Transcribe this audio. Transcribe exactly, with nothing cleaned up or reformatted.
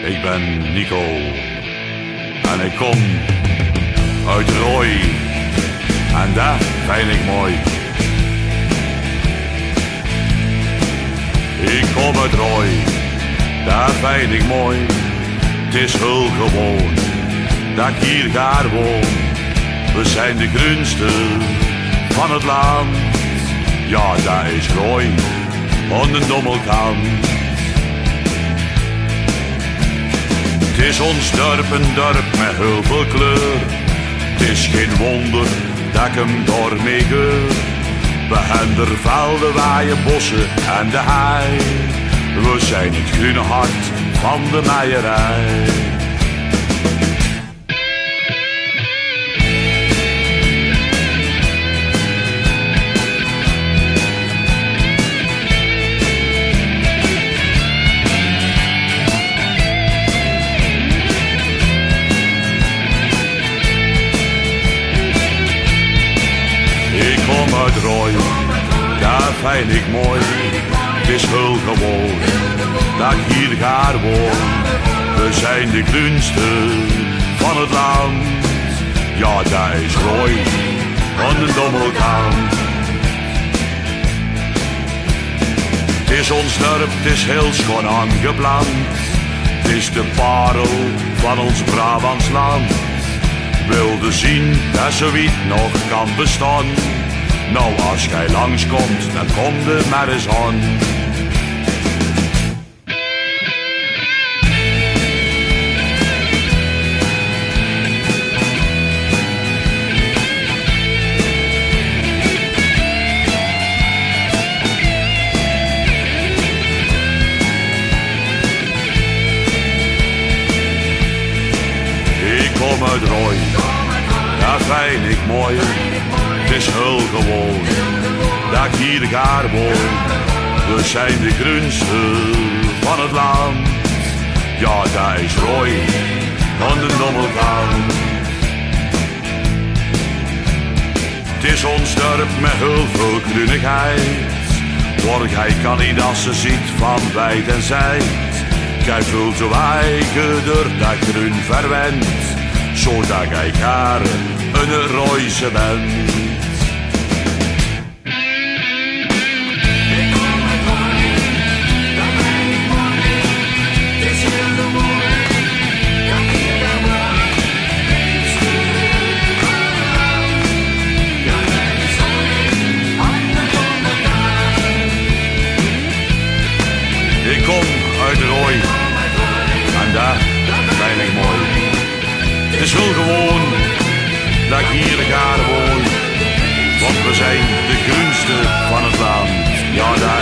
Ik ben Nico en ik kom uit Rooi en dat vind ik mooi. Ik kom uit Rooi, dat vind ik mooi. Het is heel gewoon dat ik hier ga woon. We zijn de groenste van het land. Ja, dat is Rooi aan de Dommelkant. Het is ons dorp, een dorp met heel veel kleur. Het is geen wonder dat ik hem daarmee geur. We hebben er velden, waaien, bossen en de hei. We zijn het groene hart van de meierij. Ik kom uit Rooi, dat vind ik mooi. Het is heel gewoon dat ik hier ga woon. We zijn de groenste van het land. Ja, dat is Rooi aan de Dommelkant. Het is ons dorp, het is heel schoon aangeplant. Het is de parel van ons Brabants land. Wilde zien dat zoiets nog kan bestaan. Nou, als jij langskomt, dan kom er maar eens aan. Ik kom uit Rooi, dat vind ik mooi. Het is heel gewoon dat ik hier ga woon. We zijn de groenste van het land. Ja, dat is Rooi aan de Dommelkant. Het is ons dorp met heel veel groenigheid. Waar gij kan niet als ze ziet van wijd en zijd. Gij voelt zo eigen door dat groen verwend. Zodat gij garen een Rooise bent. Ik kom uit Rooi en dat vind ik mooi. Het is wel gewoon dat ik hier ga woon, want we zijn de groenste van het land. Ja, daar